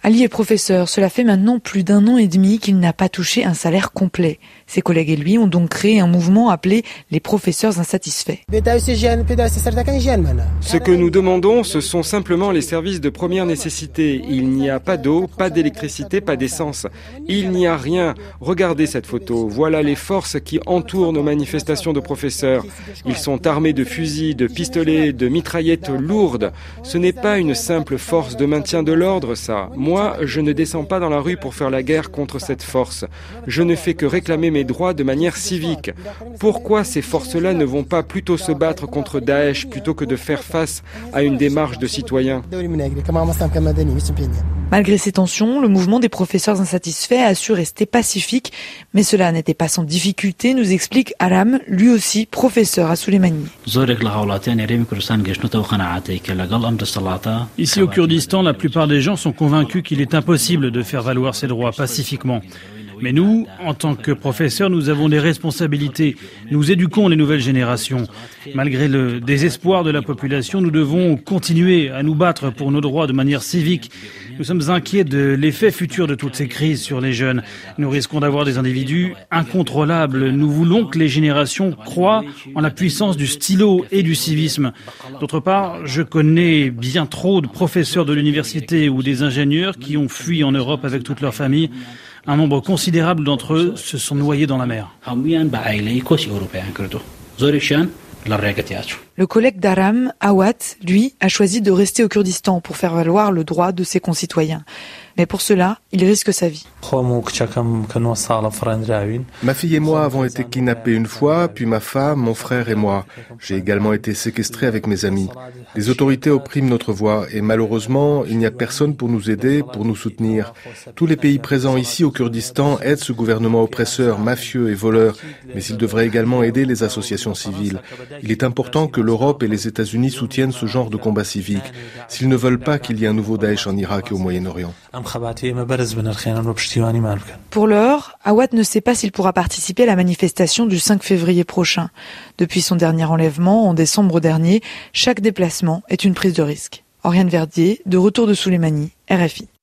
Ali est professeur, cela fait maintenant plus d'1 an et demi qu'il n'a pas touché un salaire complet. Ses collègues et lui ont donc créé un mouvement appelé les professeurs insatisfaits. Ce que nous demandons, ce sont simplement les services de première nécessité. Il n'y a pas d'eau, pas d'électricité, pas d'essence. Il n'y a rien. Regardez cette photo. Voilà les forces qui entourent nos manifestations de professeurs. Ils sont armés de fusils, de pistolets, de mitraillettes lourdes. Ce n'est pas une simple force de maintien de l'ordre, ça. Moi, je ne descends pas dans la rue pour faire la guerre contre cette force. Je ne fais que réclamer mes droits de manière civique. Pourquoi ces forces-là ne vont pas plutôt se battre contre Daesh plutôt que de faire face à une démarche de citoyens ? Malgré ces tensions, le mouvement des professeurs insatisfaits a su rester pacifique, mais cela n'était pas sans difficulté, nous explique Aram, lui aussi professeur à Souleymanie. Ici au Kurdistan, la plupart des gens sont convaincus qu'il est impossible de faire valoir ses droits pacifiquement. Mais nous, en tant que professeurs, nous avons des responsabilités. Nous éduquons les nouvelles générations. Malgré le désespoir de la population, nous devons continuer à nous battre pour nos droits de manière civique. Nous sommes inquiets de l'effet futur de toutes ces crises sur les jeunes. Nous risquons d'avoir des individus incontrôlables. Nous voulons que les générations croient en la puissance du stylo et du civisme. D'autre part, je connais bien trop de professeurs de l'université ou des ingénieurs qui ont fui en Europe avec toute leur famille. Un nombre considérable d'entre eux se sont noyés dans la mer. Le collègue d'Aram, Awad, lui, a choisi de rester au Kurdistan pour faire valoir le droit de ses concitoyens. Mais pour cela, il risque sa vie. Ma fille et moi avons été kidnappés une fois, puis ma femme, mon frère et moi. J'ai également été séquestré avec mes amis. Les autorités oppriment notre voix et malheureusement, il n'y a personne pour nous aider, pour nous soutenir. Tous les pays présents ici au Kurdistan aident ce gouvernement oppresseur, mafieux et voleur, mais ils devraient également aider les associations civiles. Il est important que l'Europe et les États-Unis soutiennent ce genre de combat civique, s'ils ne veulent pas qu'il y ait un nouveau Daesh en Irak et au Moyen-Orient. Pour l'heure, Awad ne sait pas s'il pourra participer à la manifestation du 5 février prochain. Depuis son dernier enlèvement, en décembre dernier, chaque déplacement est une prise de risque. Oriane Verdier, de retour de Souleymanie, RFI.